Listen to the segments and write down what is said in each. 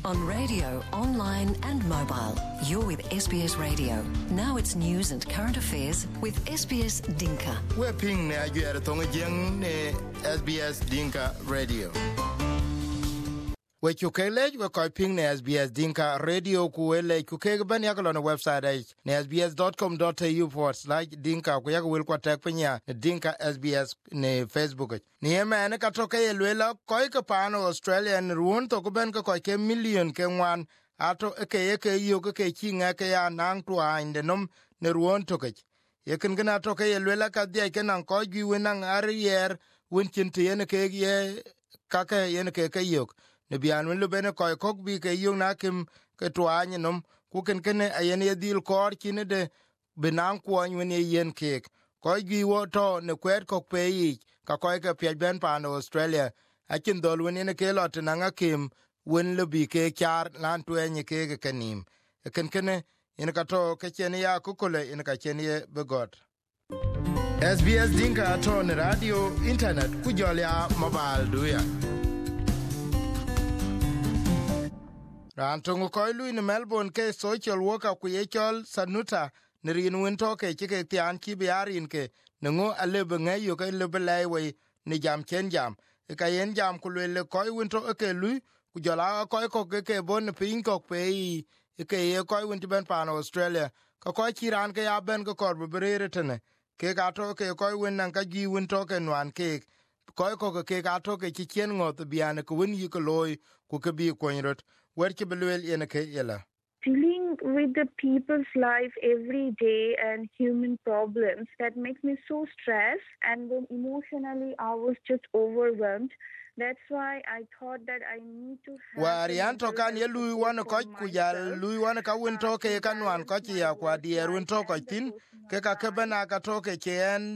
On radio, online and mobile. You're with SBS Radio. Now it's news and current affairs with SBS Dinka. We're ping na yuer tonga jeng ne SBS Dinka Radio. We chukele we koi ping ne SBS Dinka Radio kuele kuke ban yakalo na website ai ne sbs.com.au/dinka ku yak wil kwatek penya Dinka SBS ne Facebook. Ni mane ka toke yelwela koi ka pano Australian ruon to ben ka koi ke million ke wan ato ke yo ke chinga ke ya nang tua inde nom ne ruon to ke yekin gna toke yelwela ka dia ke nan koi gi wenang arier win chinti ene ke ye ka ke ene ke yok ne bian wen lubene koy kok bi ke yung na kim ke twany nom ku ken ayen ye dil kor kine de benang kwon wen ye yen kek koy gi wo to ne kwet kok pe yi ka koy ke pe ben pan Australia a kin dol wen ne ke lot na nga kim wen lubi ke char lan twen ke kenim ken in ka to ke chen ya kukule in ka chen ye begot SBS Dinka to ne radio internet ku jolya mobile duya Rantungu koi lui ni Melbourne ke social worker ku yechol Sanuta ni rin winto ke chike tian ki biarin ke nungu alebe ngayo ke lebe laiwe ni jam chen jam. Ika yen jam kulwele koi winto eke lui ku jola koi koke ke bon ping kok pe i ike ye koi winto ben pan Australia ka koi chiran ke ya ben ke korbe berere tene ke kato ke koi win nan ka ji winto ke nuan ke koi koke ke kato ke chichen ngot biane ku win yi ke loy ku ke bi kwenyrot. Dealing with the people's life every day and human problems, that makes me so stressed, and then emotionally I was just overwhelmed. That's why I thought that I need to have Warianto kan ye lui wana ko kujal lui wana ka winto ke kanwan ko ya kwa dier winto ko tin ke ka kebana ka to ke chen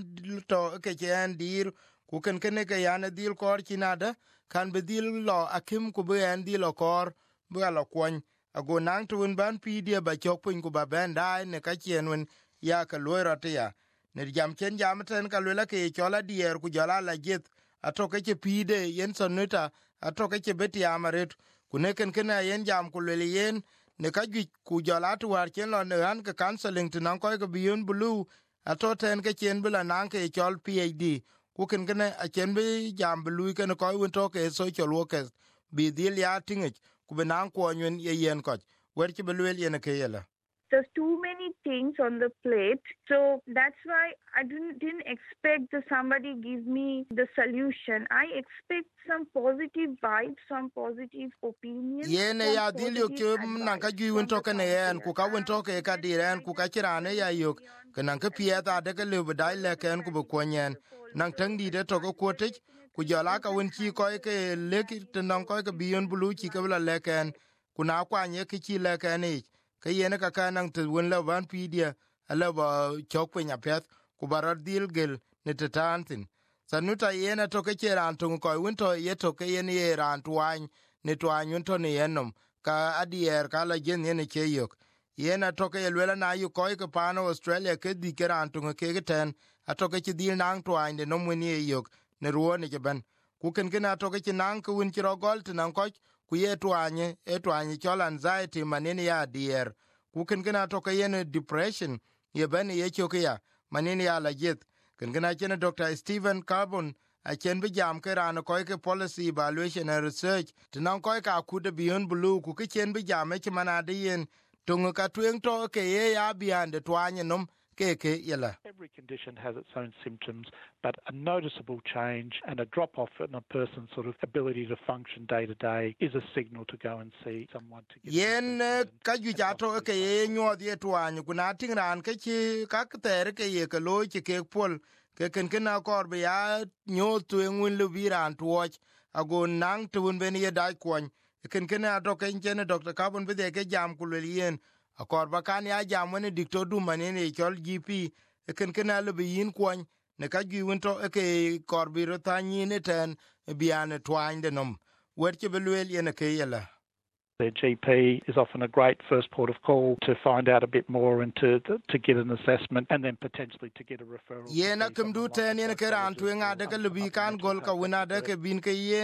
dir ku ken ke yana dil kor kinada kan be dil lo akim ku be en dil kor bula kwany ago nang tuun ban pidie ba chokpin ku ba ben dai ne ka chienwen ya ka loira tia ne jam chen jam ten ka lela ke chola dier ku jala la jet atoke che pide yen sonita atoke che beti amaret ku ne ken yen jam ku le yen ne ka gi ku jala tu war chen lo ne an ka counseling tin ko ka biyun bulu ato ten ke chen bula nang ke chol PhD ku ken a chen bi jam bulu ken ko won to ke social workers bi dil ya tingich kubenang kwonywen ye yen koch werche belwel yen ke yela. There's too many things on the plate, so that's why I didn't expect that somebody give me the solution. I expect some positive vibes, some positive opinions. Yene ya dil yok che nang ka gi won to ke ne en ku ka won to ke ka diren ku ka chirane ya yok kenang ke pieta de ke le badai le ken ku konyen nang tang di de to ko kotich ku jala ka won chi ko ke leki tenang ko ke biyon bulu chi ke la leken ku na kwa nye ke chi leken e ke yene ka kanang te won la ban pidia ala ba chok pe nya pet ku barad dil gel ne tetantin Sanuta yene to ke cheran to ko won to ye to ke yene ye ran twan ne twan yun to ne yenom ka adier ka la gen yene che yok yene to ke lwela na yu ko ke pano Australia ke di ke ran to ke ten atoke chi dil nang twan de nom wen ye yok ne ruone ke ban ku ken to ke nang ku win chiro gol tinan ko ku ye twanye chol anxiety manene ya dier ku ken to ke yen depression ye ban ye choke ya manene ya la jet ken chen Dr. Stephen Carbon a chen bi jam ke ran ko ke policy evaluation and research tinan ko ka ku de beyond blue ku ke chen bi jam e manade yen tungu ka twen to ke ye ya biande twanye nom yela. Every condition has its own symptoms, but a noticeable change and a drop-off in a person's sort of ability to function day to day is a signal to go and see someone to get yen ka ju jato ke ye nyo die twan ku na tingran ke chi ka ter ke ye ke lo chi ke pol ke ken kor be ya nyo tu ngun lu biran tuoch ago nang tun ben ye dai kwon ken ato ke chen Dr. Carbon be de ke jam ku le yen akor ba kan ya jam ne dikto du manene chol GP ken alu bi yin kwon ne ka gi won to ke kor bi ro tanyi ne ten bian twan de nom werche belwel yen ke yela. Their GP is often a great first port of call to find out a bit more and to get an assessment and then potentially to get a referral. Yena kum du ten yen ke ran tu nga de ke lubi kan gol ka wina de ke bin ke yen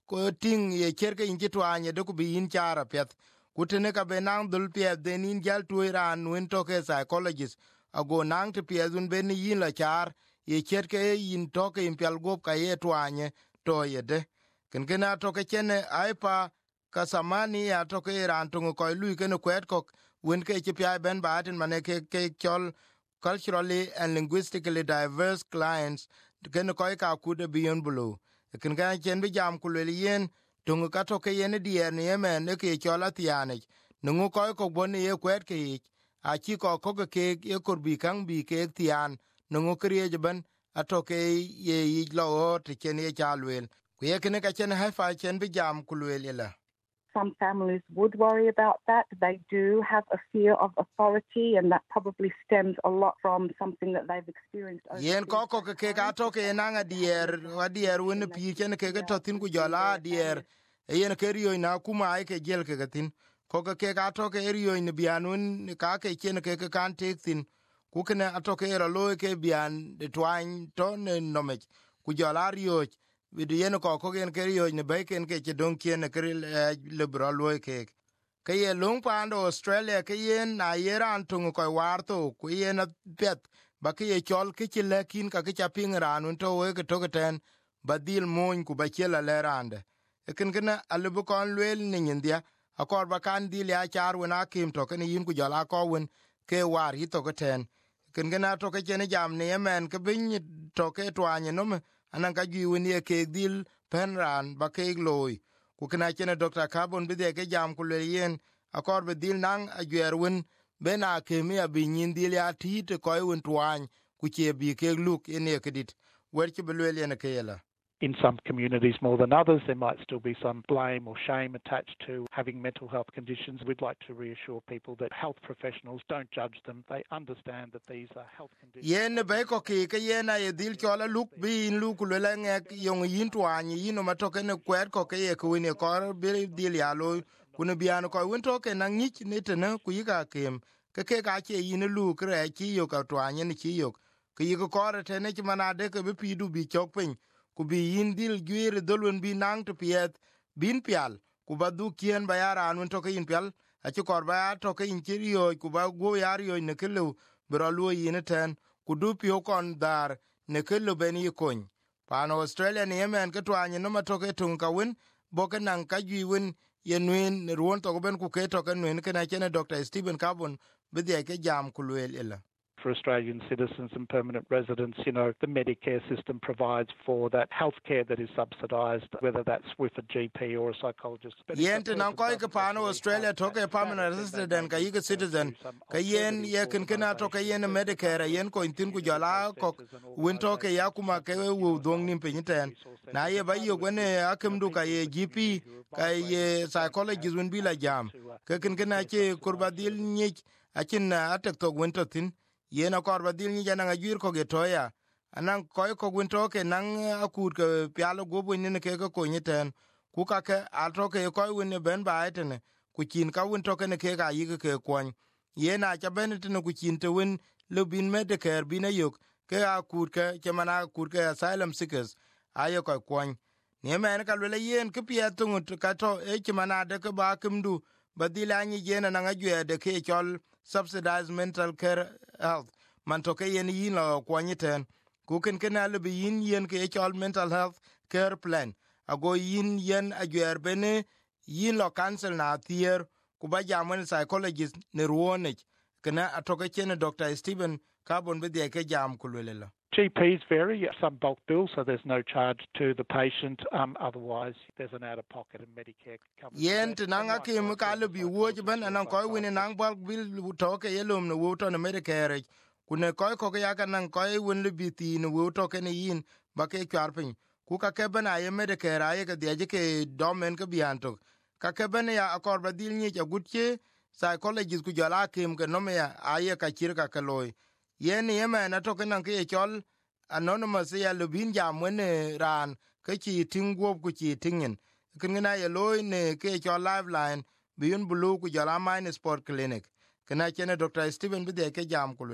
ko ting ye cherke inji twanye de ku bi in chara pet kutene ka benang dul pet den in jal tuiran wen toke psychologist ago nang te piezun ben yin la char ye cherke yin toke in pial gop ka ye twanye to yede kenkena toke chene aipa kasamani ya toke ran tungu koy lui ken kwet kok wen ke chi pai ben batin mane ke chol culturally and linguistically diverse clients ken koy ka kude beyond blue ken ga chen bi jam kulel yen tungu ka toke yen dier ni yemen ke chol atiane nungu koy ko bon ye kwet ke a chi ko ko ke ye kur bi kang bi ke tian nungu kriye ben atoke ye lo te chen ye chalwel ku ye ken ka chen ha fa chen bi jam kulel la. Some families would worry about that. They do have a fear of authority, and that probably stems a lot from something that they've experienced. Yen ko ke ka to ke na adier wen pi chen ke to tin ku jola adier yen ke rio na kuma ai ke jel ke tin ko ke ka to ke rio ni bianun ka ke chen ke kan tek tin ku ke na to ke ro lo ke bian de twain to ne no me ku jola rio vidu yen ko gen ke rio ne be ken ke don kien ke liberal lo ke ye long pando Australia ke yen na yeran tungu ko warto ku yen pet ba ke ye chol ke ti lekin ka ke chaping ran to we ke to ten badil mon ku ba chela le rande ken gena alubu kon lwel ni india akor ba kan dil ya char wona kim to ken yin ku jala ko wen ke war hi to ke ten ken gena to ke chen jam ne men ke bin to ke twanye no anan ka gi wen ye ke dil penran ba ke loy ku kana chen Dr. Carbon bi de ke jam ku le yen akor be dil nang agyer wen bena kemi abi nyin dil ya ti te ko wen twan ku che bi ke luk ene kedit wer ki belwel ene kela. In some communities more than others, there might still be some blame or shame attached to having mental health conditions. We'd like to reassure people that health professionals don't judge them. They understand that these are health conditions. Yen be ko ke yen ay dil chola luk bi in luk le ngek yong yin twan yin no matoke ne kwet ko ke ye ku ne ko bi dil ya lo kun bian ko won to ke na ngich ne tene ku yiga kem ke ka che yin lu kre chi yo ka twan ni chi yo ke yi ko re tene chi manade ke bi pidu bi chok pin ku bi yin dil gwir dolun bi nang to piet bin pial ku badu kien bayara anun to ke yin pial a chi kor ba to ke yin chirio ku ba go yar yo ne ke lu bro lu yin ten ku du pio kon dar ne ke lu ben yi kon pano Australia ni yemen ke twan no ma to ke tun ka wen bo ke nan ka gi wen yenuen ruon to ben ku ke to ke nen ke na chen Dr. Stephen Carbon bi de ke jam ku luel ela. For Australian citizens and permanent residents, the Medicare system provides for that healthcare that is subsidised, whether that's with a GP or a psychologist. Yen te nan koi ke pano Australia to ke permanent resident ka yiga citizen ka yen ye ken kena to ke yen Medicare yen ko intin ku jala ko win to ke yakuma ke wu dong nim pinten na ye ba yo gene akem du ka ye GP ka ye psychologist win bila jam ke ken kena che kurbadil ni akin atek to win to tin yena korba dil ni jana ngajir ko ge toya anan koy ko gun to ke nan akur ke pialo gobo ni ne ke ko nyiten ku ka ke alto ke koy win ben ba etene ku kin ka win to ke ne ke ga yi ke kon yena cha ben tene ku kin te win le bin Medicare bin ayok ke akur ke mana akur ke asylum seekers ayo ko kon ne men ka le yen ke pietu ka to e ki mana de ke ba kimdu badila ni jena na ngajwe de ke chol subsidized mental care health man to ke yen yin lo kwanyiten ku ken le bi yin ke chol mental health care plan ago yen agyer bene yin lo cancel na tier ku ba jamon psychologist ne ruone kana atoke chen Dr. Stephen Carbon be de ke jam kulwelela. GPs vary, some bulk bills, so there's no charge to the patient. Otherwise, there's an out-of-pocket and Medicare covers. Yen tinanga ke mukalo bi woj ban anan koy wini nang bulk bill toke yelum no wuto na Medicare kune koy ko ya kan koy win bi ti no wuto ke ni yin ba ke kwarpin ku ka ke bana ye Medicare aye ke de ke domen ke bianto ka ke bana ya akor badil ni ja gutche psychologist ku jala kim ke no me aye ka kirka ka loy yen yema na to kenan ke chol anonymous ya lubin jam wene ran ke chi tingwo ku chi tingin kina ye loy ne ke chol liveline biyun bulu ku jala mine sport clinic kana chene Dr. Stephen bide ke jam ku lela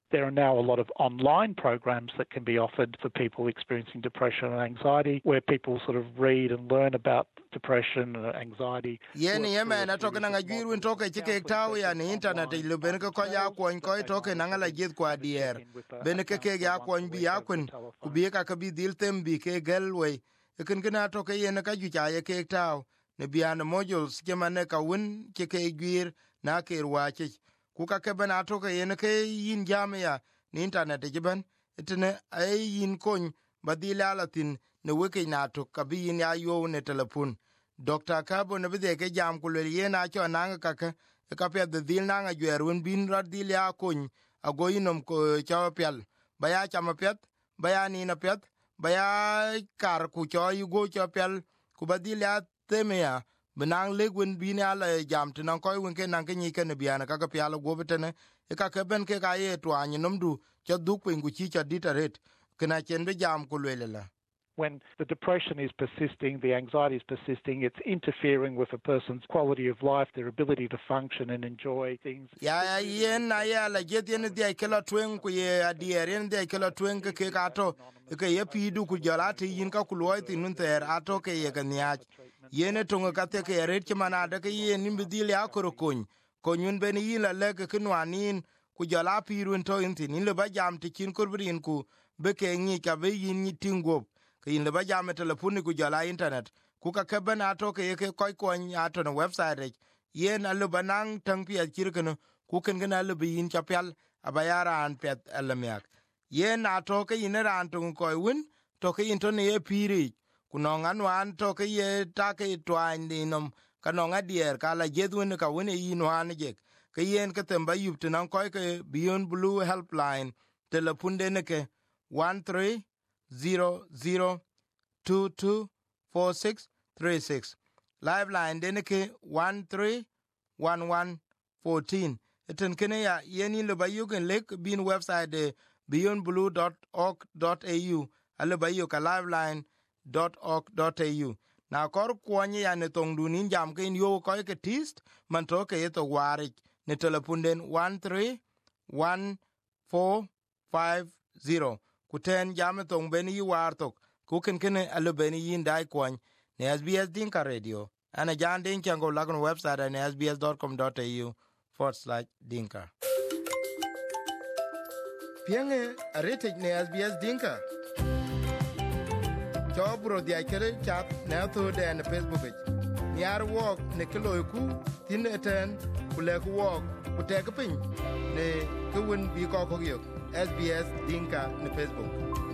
There are now a lot of online programs that can be offered for people experiencing depression and anxiety, where people sort of read and learn about depression and anxiety. Yeni yema na toke nanga jwir win toke chike tawi ya ni internet ilu benke ko ya kwen ko toke nanga la jith kwa dier. Benke ke ya kwen bi ya kwen kubiye ka kabi dil tembi ke gelwe. Ikin kina toke yene ka jucha ye ke taw. Ne biana modules jemane ka win chike jwir na ke rwachich. Kuka keben atoke yene ke yin jamia ni internet jiben itene ay yin kony badila latin ne weke na to kabi yin ya yo ne telepon Dr. Kabo ne bide ke jam kulel yena cho nanga kaka ka pe de dil nanga jwerun bin radil ya kony agoyinom ko chawpel baya chama pet baya ni na pet baya kar ku cho yugo chawpel ku badil ya temea benang legwen bini ala jam tinan koy wenke nan ke nyike ne biana kaka piala gobetene e kaka ben ke ka ye twany nomdu cha duk pengu chi cha ditaret kana chen be jam kulwelela. When the depression is persisting, the anxiety is persisting, it's interfering with a person's quality of life, their ability to function and enjoy things. Ya yen na ya la jet yen dia kala twen ku ye adier yen dia kala twen ke ka to ke ye pidu ku jalati yin ka kuloi tinun ter ato ke ye kanya yene tonga ka te ke ret mana de ke yen nimbidil ya korokon konyun ben yin la le ke nwanin ku jala pirun to intin le ba jam ti kin kurbrin ku be ke ngi ka be yin tingo kin le ba jam telefoni ku jala internet ku ka ke bana to ke ke koy kon ato na website yen alu banang tang pi kirkeno ku ken gna lu bin chapel abayara an pet alamyak yen ato ke yin ran tun koy win to ke intone ye piri kunonga nwan to ke ye ta ke twan dinom kanonga dier kala jedwin ka win yin wan je ke yen ke temba yup tinan koy ke Beyond Blue helpline telepunde ne ke 1300224636 liveline de ne ke 131114 eten kene ya yeni le bayugen lek bin website de beyondblue.org.au ale bayu ka liveline.org.au na kor kwonye ya ne tong dunin jam ke yo ko ke tist man to ke to wari ne telepunden 131450 kuten jam tong ben yi war to ku ken kene ale ben yin dai kwon ne SBS Dinka Radio ana jan den chango lagun website ne sbs.com.au/dinka pienge arete ne SBS Dinka Chobro dia kere chat na to den Facebook nyar wok ne kilo ku tin eten kule ku wok ku tek pin ne ku win bi ko ko yo SBS Dinka ne Facebook